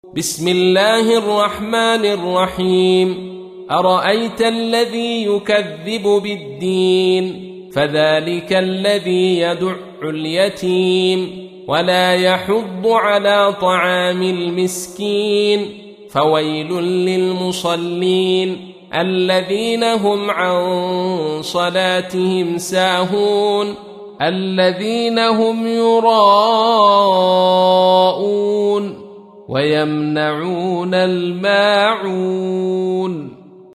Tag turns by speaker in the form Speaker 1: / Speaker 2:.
Speaker 1: بسم الله الرحمن الرحيم. أرأيت الذي يكذب بالدين فذلك الذي يدع اليتيم ولا يحض على طعام المسكين فويل للمصلين الذين هم عن صلاتهم ساهون الذين هم يراءون ويمنعون الماعون.